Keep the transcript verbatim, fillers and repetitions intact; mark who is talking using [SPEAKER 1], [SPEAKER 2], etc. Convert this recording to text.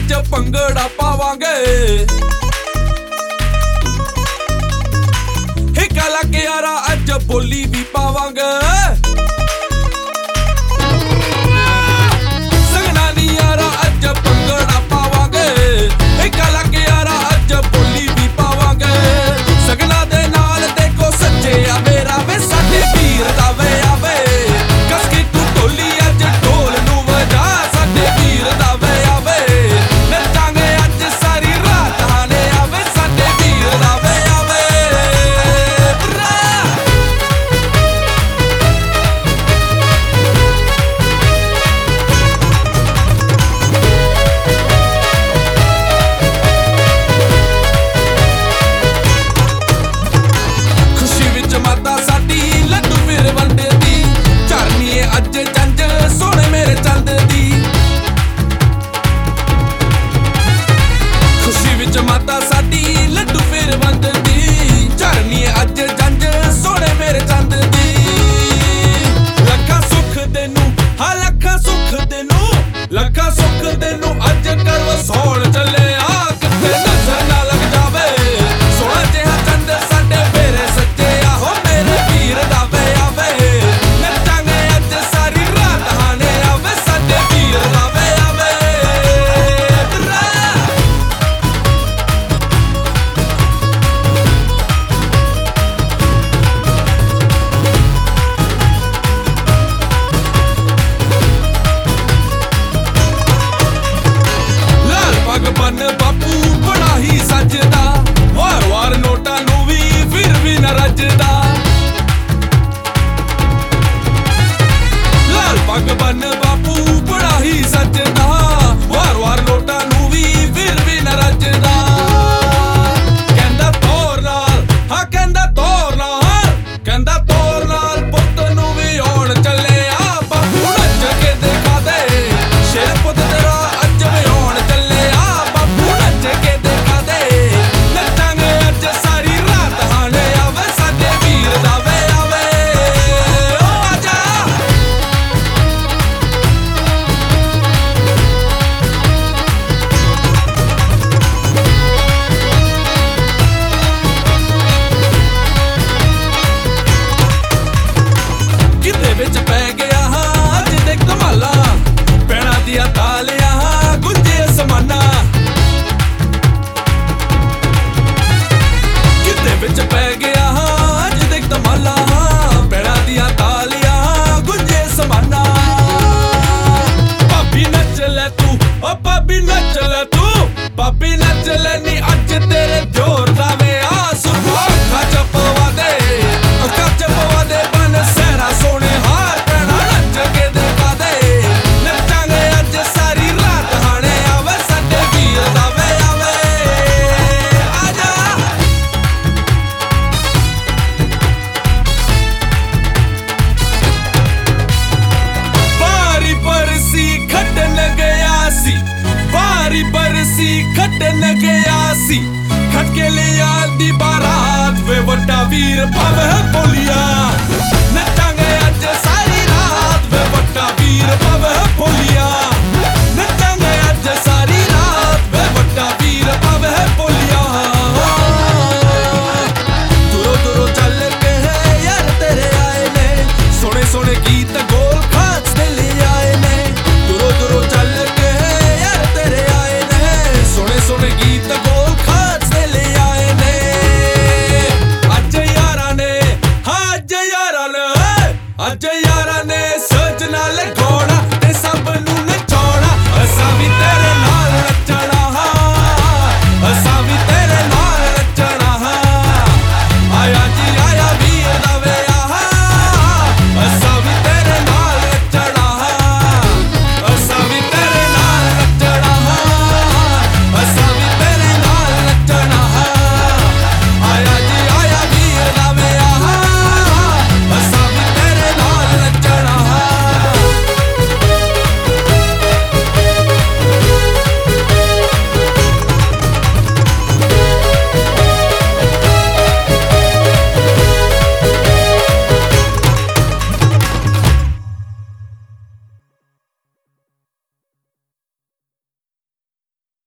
[SPEAKER 1] ਅੱਜ ਭੰਗੜਾ ਪਾਵਾਂਗੇ। ਹੇ ਕਾਲਾ ਕਿਆਰਾ ਅੱਜ ਬੋਲੀ ਵੀ ਪਾਵਾਂਗੇ। ਸੰਗਣਾ ਨੀ ਯਾਰਾ ਅੱਜ ਭੰਗੜਾ ਪਾਵਾਂਗੇ। ਹੇ ਕਾਲਾ ਕਿਆਰਾ ਅੱਜ ਬੋਲੀ ਵੀ ਪਾਵਾਂਗੇ। ਸਗਨਾ ਦੇ ਨਾਲ ਦੇਖੋ ਸੱਜੇ ਆ ਮੇਰਾ ਵੇ ਸਾਡੇ ਵੀਰ ਦਾ ਵੇ ਆਵੇ। ਕਸ ਕੇ ਤੂੰ ਢੋਲੀ ਅੱਜ ਢੋਲ ਨੂੰ ਵਜਾ ਸਾਡੇ ਵੀਰ ਦਾ ਵੇ ਆਵੇ। ਨੱਚਾਂਗੇ ਅੱਜ ਸਾਰੀ ਰਾਤ ਹਾਲੇ ਆਵੇ ਸਾਡੇ ਵੀਰ ਦਾ ਵੇ ਆਵੇ। ਖੁਸ਼ੀ ਵਿੱਚ ਮਾਤਾ ਸਾਡੀ ਲੱਡੂ ਫਿਰ ਵੰਡਦੀ। ਝਰਨੀਏ ਅੱਜ ਜੰਜ ਸੋਹਣੇ ਮੇਰੇ ਚੱਲਦੀ। ਖੁਸ਼ੀ ਵਿੱਚ ਮਾਤਾ ਸਾਡੀ ਲੱਡੂ ਫਿਰ ਵੰਡਦੀ। ਝਰਨੀਏ ਅੱਜ ਜੰਜ ਸੋਹਣੇ ਮੇਰੇ ਚੱਲਦੀ। ਲੱਖਾਂ ਸੁੱਖ ਦੇ ਨੂੰ ਹਾਂ ਲੱਖਾਂ ਸੁੱਖ ਦੇ ਨੂੰ ਲੱਖਾਂ ਸੁੱਖ ਦੇ ਨੂੰ ਅੱਜ ਕਰਵਾ ਸੌਣ ਚੱਲੇ ਆ। ਕਿਤੇ ਨਜ਼ਰ ਨਾ ਲੱਗ ਜਾਵੇ ਸੋਹਣਾ ਜਿਹਾ ਚੰਦ ਸਾਡੇ ਮੇਰੇ ਸੱਜੇ ਆਹੋ ਮੇਰੇ ਵੀਰ ਦਾ ਵੇ ਆਵੇ। ਨੱਚਾਂਗੇ ਅੱਜ ਸਾਰੀ ਰਾਤ ਹਾਲੇ ਆਵੇ ਸਾਡੇ ਵੀਰ ਦਾ ਵੇ ਆਵੇ। ਲਾਲ ਪੱਗ ਬੰਨ ਬਾਪੂ ਬੜਾ ਹੀ ਸੱਜਦਾ। ਵਾਰ ਵਾਰ ਨੋਟਾਂ ਨੂੰ ਵੀ ਫਿਰ ਵੀ ਨਾ ਰੱਜਦਾ। ਲਾਲ ਪੱਗ ਬੰਨ ਬਾਪੂ ਬੜਾ ਹੀ ਸੱਜਦਾ। ਵਾਰ ਵਾਰ ਨੋਟਾਂ ਨੂੰ ਵੀ ਫਿਰ ਵੀ ਨਾ ਰੱਜਦਾ। ਕਹਿੰਦਾ ਤੋਰ ਨਾਲ ਹਾਂ ਕਹਿੰਦਾ ਤੋਰ ਨਾਲ ਕਹਿੰਦਾ ਤੋਰ ਨਾਲ ਪੁੱਤ ਨੂੰ ਵੀ ਆਉਣ ਚੱਲੇ ਆ। ਬਾਪੂ ਨੱਚ ਕੇ ਦਿਖਾ ਦੇ ਸ਼ੇਰ ਪੁੱਤ ਤੇਰਾ ਅੱਜ ਵੀ ਆਉਣ ਚੱਲੇ ਆ। ਬਾਪੂ ਨੱਚ ਕੇ ਦਿਖਾ ਦੇ ਨੱਚਾਂਗੇ ਅੱਜ ਸਾਰੀ ਰਾਤ ਹਾਲੇ ਆਵੇ ਸਾਡੇ ਵੀਰ ਦਾ ਵੇ ਆਵੇ। ਓ ਆਜਾ ਕਿਤੇ ਵਿੱਚ ਪੈ ਗਿਆ ਹਾਂ ਅੱਜ ਦੇ ਕਮਾਲਾਂ। ਪੈਣਾ ਦੀਆਂ ਤਾਲੀਆਂ ਹਾਂ ਗੁੰਜੇ ਅਸਮਾਨਾਂ। ਕਿਤੇ ਵਿੱਚ ਪੈ ਗਿਆ ਹਾਂ ਅੱਜ ਦੇ ਕਮਾਲਾਂ। ਪੈਣਾ ਦੀਆਂ ਤਾਲੀਆਂ ਹਾਂ ਗੁੰਜੇ ਅਸਮਾਨਾਂ। ਭਾਬੀ ਨੱਚ ਲੈ ਤੂੰ ਓ ਭਾਬੀ ਨੱਚ ਲੈ ਤੂੰ ਭਾਬੀ ਨੱਚ ਲੈ ਨੀ ਅੱਜ ਤੇਰੇ ਜ਼ੋਰ ਦਾ ਵੇ ਆ। ਸੁਰਮਾ ਅੱਖਾਂ ਚ ਪਵਾ ਦੇ ਅੱਖਾਂ ਚ ਪਵਾ ਦੇ ਬਨ ਸਹਿਰਾ ਸੋਹਣੇ ਹਾਰ। ਪੈਣਾ ਨੱਚ ਕੇ ਦਿਖਾ ਦੇ ਨੱਚਾਂਗੇ ਅੱਜ ਸਾਰੀ ਰਾਤ ਹਾਣੇ ਆਵੇ ਸਾਡੇ ਵੀਰ ਦਾ ਵੇ ਆਵੇ। ਆਜਾ ਬਾਰੀ ਬਰਸੀ ਖੱਟਣ ਗਿਆ ਸੀ। ਬਾਰੀ ਬਰਸੀ ਖੱਟਣ ਗਿਆ ਸੀ। ਖੱਟ ਕੇ ਲਿਆ ਦੀ ਬਾਰਾਤ ਵੇ ਵੱਡਾ ਵੀਰ ਪਾਵੇ ਬੋਲੀਆਂ।